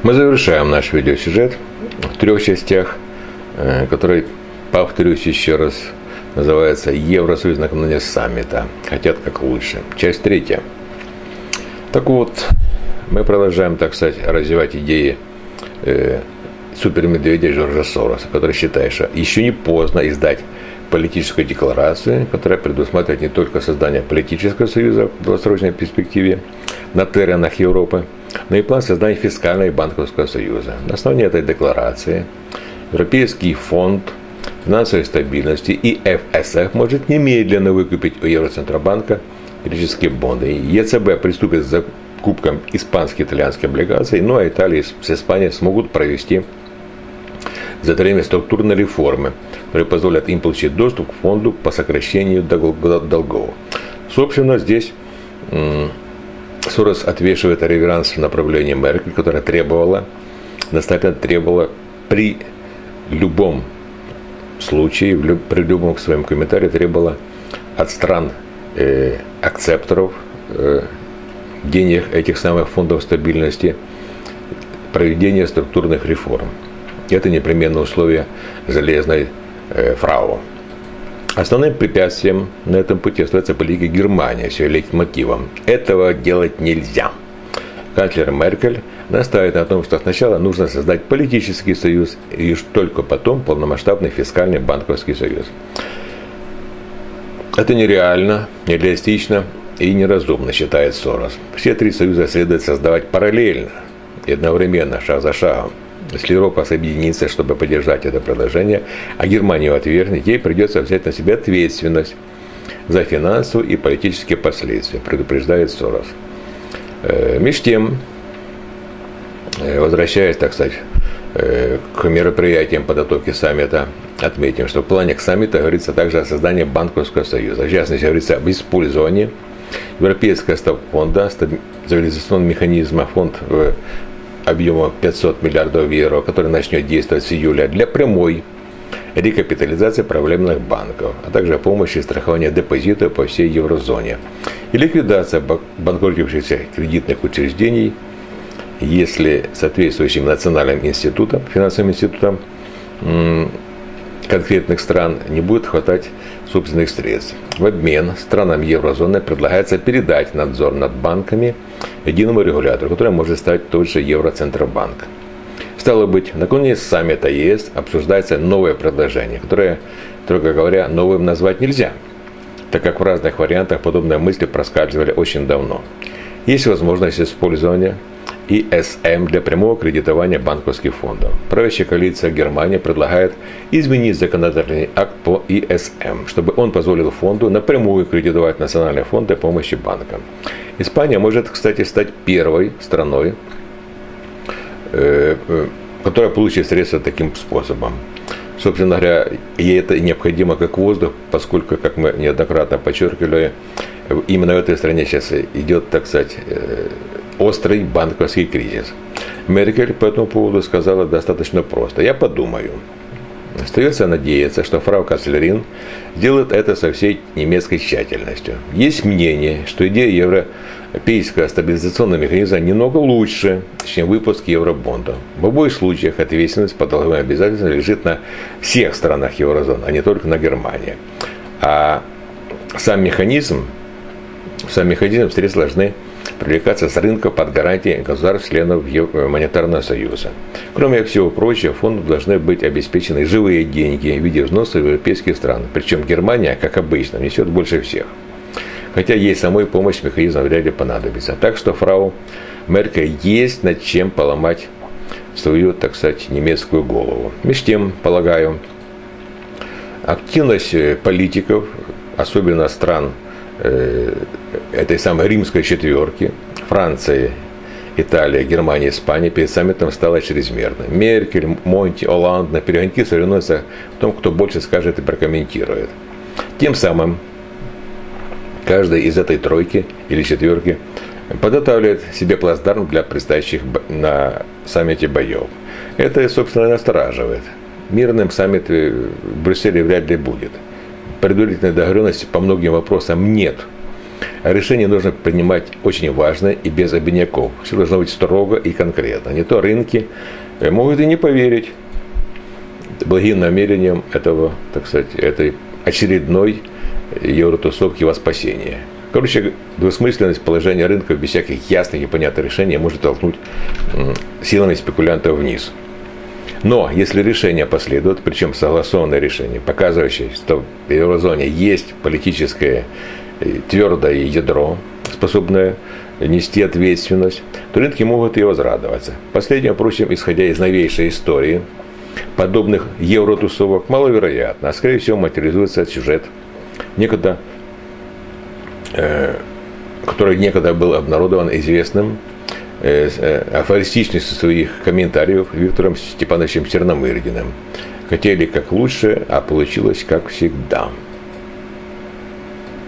Мы завершаем наш видеосюжет в 3 частях, который, повторюсь еще раз, называется «Евросоюз накануне саммита. Хотят как лучше». Часть 3. Так вот, мы продолжаем, так сказать, развивать идеи супермедведя Жоржа Сороса, который считает, что еще не поздно издать политическую декларацию, которая предусматривает не только создание политического союза в долгосрочной перспективе на теренах Европы, но и план создания фискального и банковского союза. На основании этой декларации Европейский фонд финансовой стабильности и ФСФ может немедленно выкупить у Евроцентробанка греческие бонды. ЕЦБ приступит к закупкам испанских и итальянских облигаций, ну а Италия с Испанией смогут провести за это время структурные реформы, которые позволят им получить доступ к фонду по сокращению долгов. Собственно, здесь Сорос отвешивает реверанс в направлении Меркель, которая настоятельно требовала при любом случае, при любом своем комментарии требовала от стран акцепторов денег этих самых фондов стабильности проведения структурных реформ. Это непременное условие железной фрау. Основным препятствием на этом пути остается политика Германии с ее лейтмотивом. Этого делать нельзя. Канцлер Меркель настаивает на том, что сначала нужно создать политический союз, и лишь только потом полномасштабный фискальный банковский союз. Это нереально, нереалистично и неразумно, считает Сорос. Все 3 союза следует создавать параллельно и одновременно, шаг за шагом. Если Европа объединится, чтобы поддержать это предложение, а Германию отвергнет, ей придется взять на себя ответственность за финансовые и политические последствия, предупреждает Сорос. Между тем, возвращаясь, так сказать, к мероприятиям подготовки саммита, отметим, что в плане к саммита говорится также о создании банковского союза. В частности, говорится об использовании Европейского фонда, стабилизационного механизма, фонд объемом 500 миллиардов евро, который начнет действовать с июля, для прямой рекапитализации проблемных банков, а также помощи и страхования депозитов по всей еврозоне. И ликвидация банкротившихся кредитных учреждений, если соответствующим национальным институтам, финансовым институтам конкретных стран не будет хватать собственных средств. В обмен странам еврозоны предлагается передать надзор над банками единому регулятору, который может стать тот же Евроцентробанк. Стало быть, накануне саммита ЕС обсуждается новое предложение, которое, строго говоря, новым назвать нельзя, так как в разных вариантах подобные мысли проскальзывали очень давно. Есть возможность использования ИСМ для прямого кредитования банковских фондов. Правящая коалиция Германии предлагает изменить законодательный акт по ИСМ, чтобы он позволил фонду напрямую кредитовать национальные фонды помощи банкам. Испания может, кстати, стать первой страной, которая получит средства таким способом. Собственно говоря, ей это необходимо как воздух, поскольку, как мы неоднократно подчеркивали, именно в этой стране сейчас идет, так сказать, острый банковский кризис. Меркель по этому поводу сказала достаточно просто. Я подумаю. Остается надеяться, что фрау канцлерин сделает это со всей немецкой тщательностью. Есть мнение, что идея европейского стабилизационного механизма немного лучше, чем выпуск евробондов. В обоих случаях ответственность по долговым обязательствам лежит на всех странах еврозоны, а не только на Германии. А сам механизм средства должны привлекаться с рынка под гарантией государств-членов монетарного союза. Кроме всего прочего, фонду должны быть обеспечены живые деньги в виде взносов в европейские страны. Причем Германия, как обычно, несет больше всех. Хотя ей самой помощь механизма вряд ли понадобится. Так что фрау Меркель есть над чем поломать свою, так сказать, немецкую голову. Между тем, полагаю, активность политиков, особенно стран этой самой римской четверки, Франции, Италия, Германия, Испания, перед саммитом стала чрезмерной. Меркель, Монти, Олланд на перегонки соревнуются в том, кто больше скажет и прокомментирует. Тем самым каждый из этой тройки или четверки подготавливает себе плацдарм для предстоящих на саммите боев. Это, собственно, настораживает. Мирным саммит в Брюсселе вряд ли будет. Предварительной договоренности по многим вопросам нет. решение нужно принимать очень важно и без обиняков. Все должно быть строго и конкретно. Не то рынки могут и не поверить благим намерениям этого, так сказать, этой очередной евротусовки во спасение. Короче, двусмысленность положения рынка без всяких ясных и понятных решений может толкнуть силами спекулянтов вниз. Но если решение последует, причем согласованное решение, показывающее, что в еврозоне есть политическое твердое ядро, способное нести ответственность, то рынки могут и возрадоваться. Последнее, впрочем, исходя из новейшей истории, подобных евротусовок маловероятно, а скорее всего материализуется сюжет, который некогда был обнародован известным афористичностью своих комментариев Виктором Степановичем Черномырдиным. Хотели как лучше, а получилось как всегда.